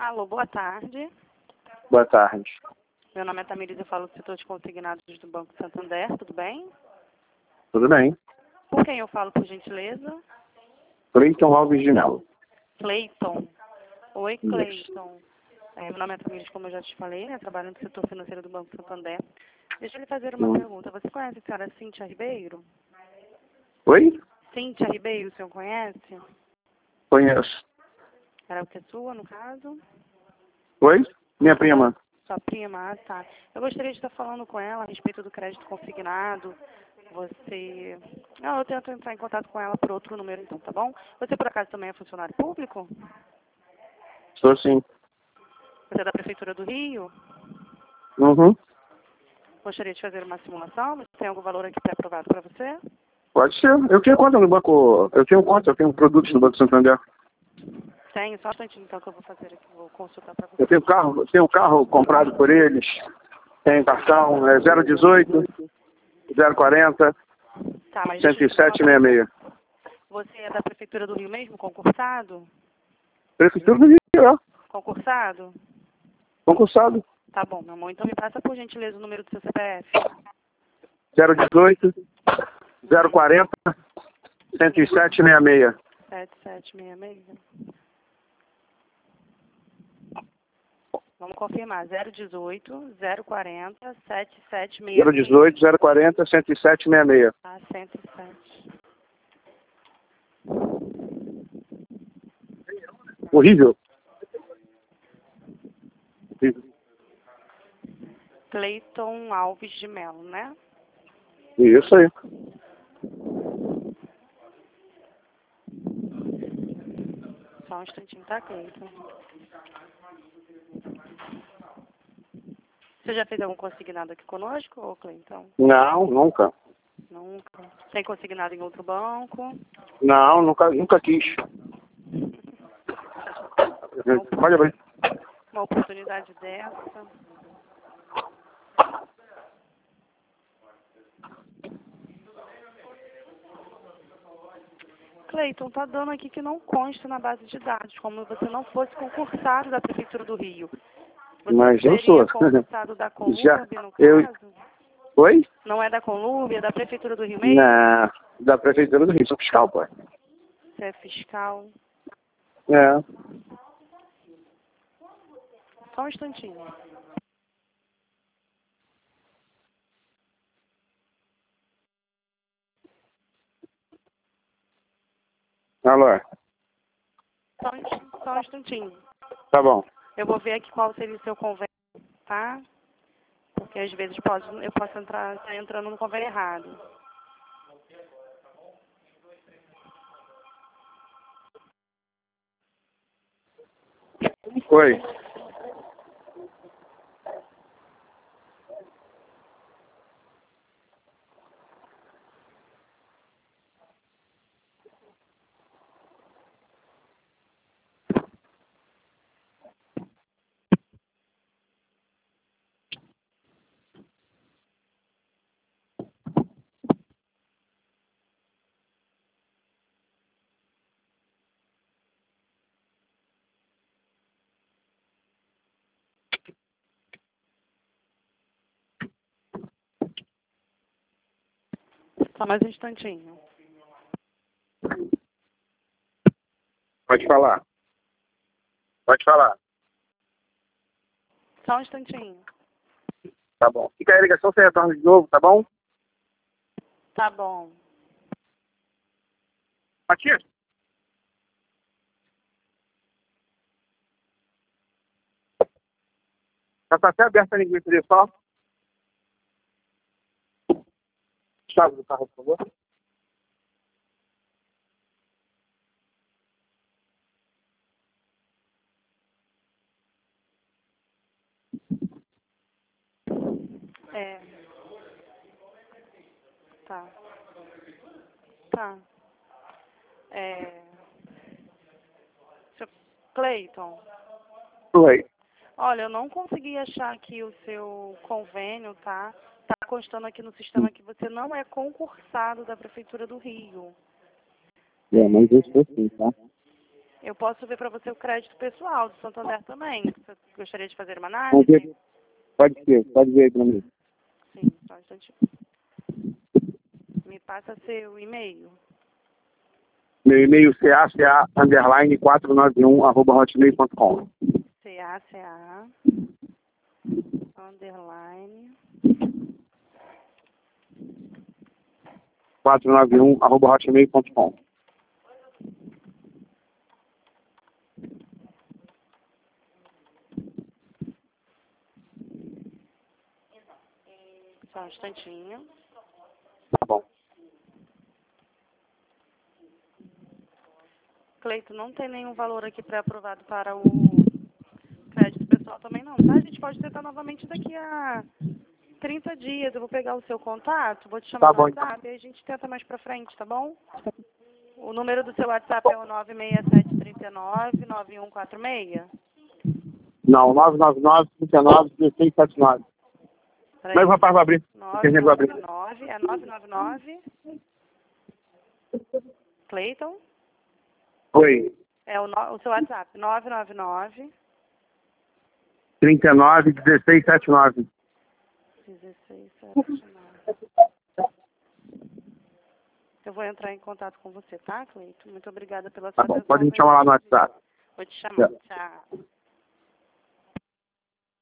Alô, boa tarde. Boa tarde. Meu nome é Tamires, eu falo do setor de consignados do Banco Santander, tudo bem? Tudo bem? Com quem eu falo, por gentileza? Cleiton Alves de Melo. Cleiton. Oi, Isso. Cleiton. Meu nome é Tamires, como eu já te falei, né? Trabalho no setor financeiro do Banco Santander. Deixa eu lhe fazer uma pergunta. Você conhece a senhora Cíntia Ribeiro? Oi? Cíntia Ribeiro, o senhor conhece? Conheço. Era o que é sua, no caso? Oi? Minha prima. Sua prima, ah, tá. Eu gostaria de estar falando com ela a respeito do crédito consignado. Você... Não, eu tento entrar em contato com ela por outro número, então, tá bom? Você, por acaso, também é funcionário público? Sou sim. Você é da Prefeitura do Rio? Uhum. Gostaria de fazer uma simulação? Você tem algum valor aqui pré-aprovado para você? Pode ser. Eu tenho conta no banco. Eu tenho produtos no Banco Santander. Tenho, só um instantinho, então, que eu vou fazer aqui, vou consultar para você. Eu tenho carro comprado por eles. Tenho cartão 018, 040, Tá, mas deixa eu te 10766. Você é da Prefeitura do Rio mesmo, concursado? Prefeitura do Rio, é. Concursado? Concursado. Tá bom, meu amor. Então me passa, por gentileza, o número do seu CPF. 018, 040, 10766. 7766. Vamos confirmar. 018 040 7766. 018, 040, 10766. Ah, 107. Horrível. Cleiton Alves de Melo, né? Isso aí. Só um instantinho, tá, Cleiton? Você já fez algum consignado aqui conosco, ô Cleiton? Não, nunca. Nunca. Tem consignado em outro banco? Não, nunca quis. Olha bem. Uma oportunidade dessa. Cleiton, tá dando aqui que não consta na base de dados, como se você não fosse concursado da Prefeitura do Rio. Você Mas eu seria sou. concursado da Conlurb, Já, no eu... caso? Oi? Não é da Conlurb, é da Prefeitura do Rio mesmo? Na, da Prefeitura do Rio, sou fiscal, pô. Você é fiscal. É. Só um instantinho. Alô? Só um instantinho. Tá bom. Eu vou ver aqui qual seria o seu convênio, tá? Porque às vezes eu posso estar entrando no convênio errado. Oi. Só mais um instantinho. Pode falar. Pode falar. Só um instantinho. Tá bom. Fica aí a ligação, você retorna de novo, tá bom? Tá bom. Matias? Tá até aberta a linguiça de só? Chave do carro, por favor. É. Tá. Tá. Seu Cleiton, Oi. olha, eu não consegui achar aqui o seu convênio, tá? Tá constando aqui no sistema que você não é concursado da Prefeitura do Rio. É, mas eu sou sim, tá? Eu posso ver para você o crédito pessoal do Santander também. Você gostaria de fazer uma Pode análise? ver, pode ver para mim. Sim, só um instantinho. Me passa seu e-mail. Meu e-mail caca_491@hotmail.com. CACA underline 491@hotmail.com. só um instantinho. Tá bom. Cleito, não tem nenhum valor aqui pré-aprovado para o crédito pessoal também não, tá? A gente pode tentar novamente daqui a 30 dias. Eu vou pegar o seu contato, vou te chamar Tá no bom. WhatsApp e a gente tenta mais pra frente, tá bom? O número do seu WhatsApp é o 967399146. Não, 999-39-1679. Peraí. Mas o rapaz vai abrir. Quem vai abrir? 999, é 999. Cleiton? Oi. É o seu WhatsApp, 999 39-1679. 1679. Eu vou entrar em contato com você, tá, Cleiton? Muito obrigada pela Tá sua bom, atenção. pode me chamar lá no WhatsApp. Vou te chamar. Tchau. Tchau.